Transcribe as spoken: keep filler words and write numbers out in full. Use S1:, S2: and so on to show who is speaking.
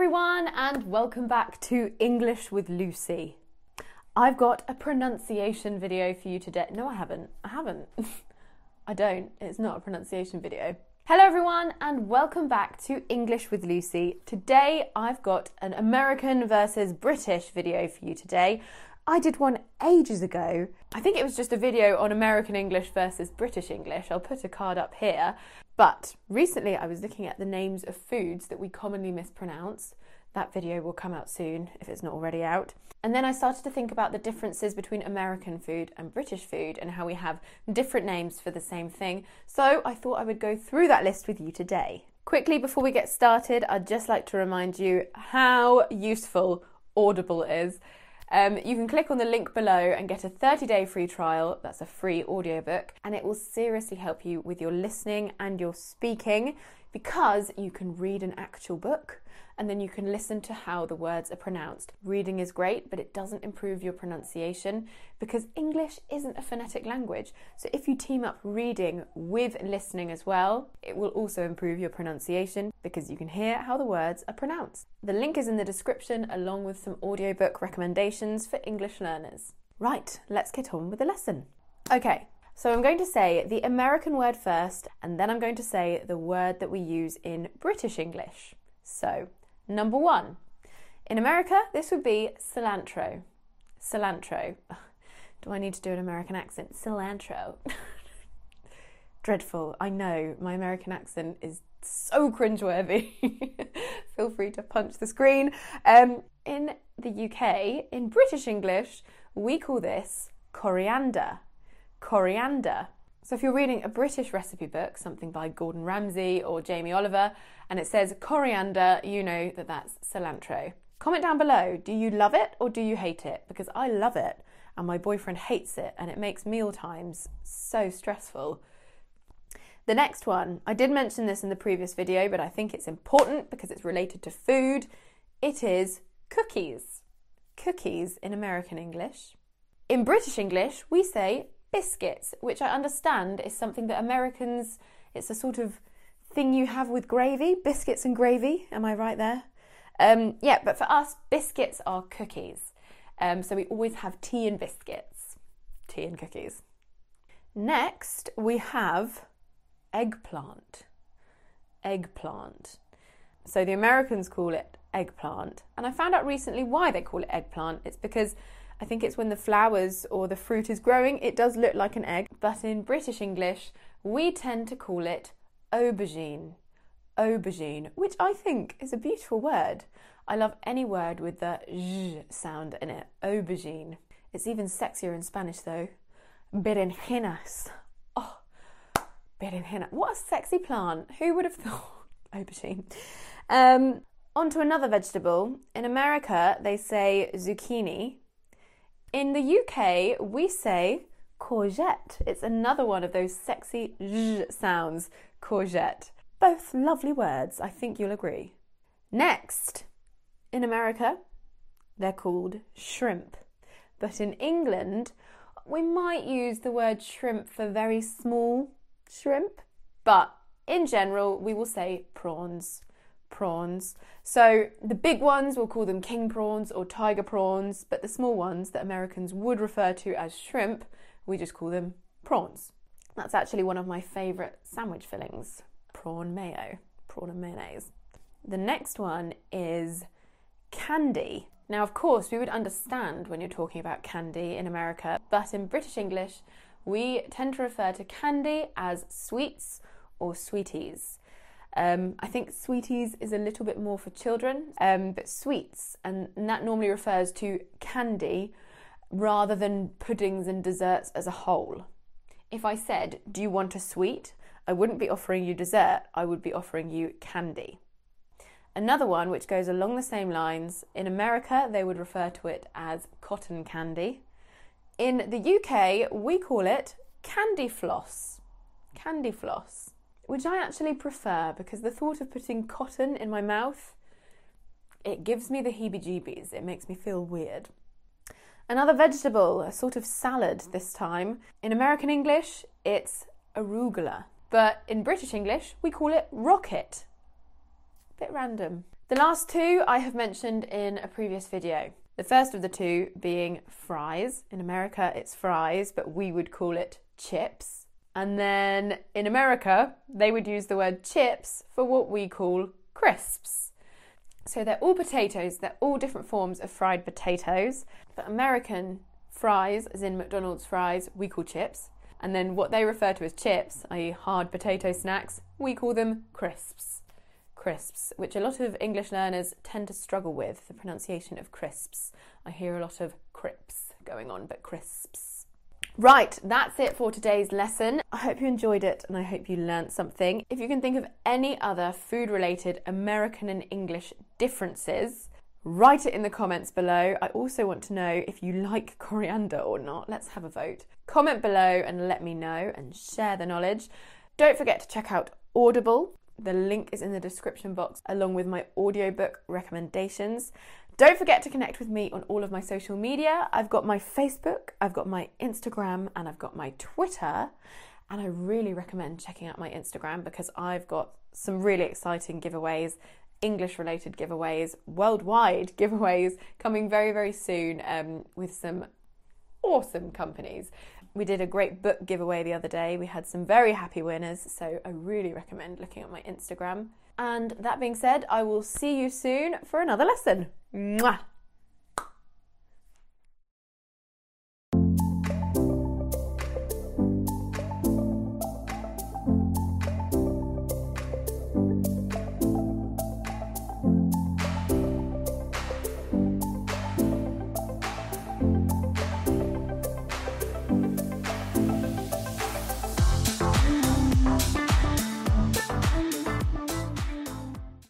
S1: everyone, and welcome back to English with Lucy. I've got a pronunciation video for you today. No, I haven't. I haven't. I don't. It's not a pronunciation video. Hello everyone, and welcome back to English with Lucy. Today I've got an American versus British video for you today. I did one ages ago. I think it was just a video on American English versus British English. I'll put a card up here. But recently I was looking at the names of foods that we commonly mispronounce. That video will come out soon if it's not already out. And then I started to think about the differences between American food and British food and how we have different names for the same thing. So I thought I would go through that list with you today. Quickly, before we get started, I'd just like to remind you how useful Audible is. Um, you can click on the link below and get a thirty day free trial. That's a free audiobook, and it will seriously help you with your listening and your speaking because you can read an actual book and then you can listen to how the words are pronounced. Reading is great, but it doesn't improve your pronunciation because English isn't a phonetic language. So if you team up reading with listening as well, it will also improve your pronunciation because you can hear how the words are pronounced. The link is in the description along with some audiobook recommendations for English learners. Right, let's get on with the lesson. Okay, so I'm going to say the American word first, and then I'm going to say the word that we use in British English. So, number one. In America, this would be cilantro. Cilantro. Do I need to do an American accent? Cilantro. Dreadful. I know, my American accent is so cringeworthy. Feel free to punch the screen. Um, in the U K, in British English, we call this coriander. Coriander. So if you're reading a British recipe book, something by Gordon Ramsay or Jamie Oliver, and it says coriander, you know that that's cilantro. Comment down below, do you love it or do you hate it? Because I love it and my boyfriend hates it and it makes meal times so stressful. The next one, I did mention this in the previous video, but I think it's important because it's related to food. It is cookies. Cookies in American English. In British English, we say biscuits, which I understand is something that Americans, it's a sort of thing you have with gravy, biscuits and gravy, am I right there? Um, yeah, but for us, biscuits are cookies. Um, so we always have tea and biscuits, tea and cookies. Next, we have eggplant. Eggplant. So the Americans call it eggplant. And I found out recently why they call it eggplant. It's because I think it's when the flowers or the fruit is growing, it does look like an egg. But in British English, we tend to call it aubergine. Aubergine, which I think is a beautiful word. I love any word with the zh sound in it. Aubergine. It's even sexier in Spanish though. Berenjenas. Oh, berenjena. What a sexy plant. Who would have thought? Aubergine. Um, on to another vegetable. In America, they say zucchini. In the U K, we say courgette. It's another one of those sexy zh sounds, courgette. Both lovely words, I think you'll agree. Next, in America, they're called shrimp. But in England, we might use the word shrimp for very small shrimp. But in general, we will say prawns. Prawns. So the big ones, we'll call them king prawns or tiger prawns, but the small ones that Americans would refer to as shrimp, we just call them prawns. That's actually one of my favourite sandwich fillings, prawn mayo, prawn and mayonnaise. The next one is candy. Now, of course, we would understand when you're talking about candy in America, but in British English, we tend to refer to candy as sweets or sweeties. Um, I think sweeties is a little bit more for children, um, but sweets, and that normally refers to candy rather than puddings and desserts as a whole. If I said, do you want a sweet? I wouldn't be offering you dessert, I would be offering you candy. Another one which goes along the same lines, in America they would refer to it as cotton candy. In the U K we call it candy floss. Candy floss. Which I actually prefer because the thought of putting cotton in my mouth, it gives me the heebie-jeebies. It makes me feel weird. Another vegetable, a sort of salad this time. In American English, it's arugula. But in British English, we call it rocket. Bit random. The last two I have mentioned in a previous video. The first of the two being fries. In America it's fries, but we would call it chips. And then in America, they would use the word chips for what we call crisps. So they're all potatoes, they're all different forms of fried potatoes. But American fries, as in McDonald's fries, we call chips. And then what they refer to as chips, that is hard potato snacks, we call them crisps. Crisps, which a lot of English learners tend to struggle with, the pronunciation of crisps. I hear a lot of crips going on, but crisps. Right, that's it for today's lesson. I hope you enjoyed it and I hope you learnt something. If you can think of any other food-related American and English differences, write it in the comments below. I also want to know if you like coriander or not. Let's have a vote. Comment below and let me know and share the knowledge. Don't forget to check out Audible. The link is in the description box along with my audiobook recommendations. Don't forget to connect with me on all of my social media. I've got my Facebook, I've got my Instagram, and I've got my Twitter. And I really recommend checking out my Instagram because I've got some really exciting giveaways, English-related giveaways, worldwide giveaways coming very, very soon um, with some awesome companies. We did a great book giveaway the other day. We had some very happy winners, so I really recommend looking at my Instagram. And that being said, I will see you soon for another lesson. Mwah!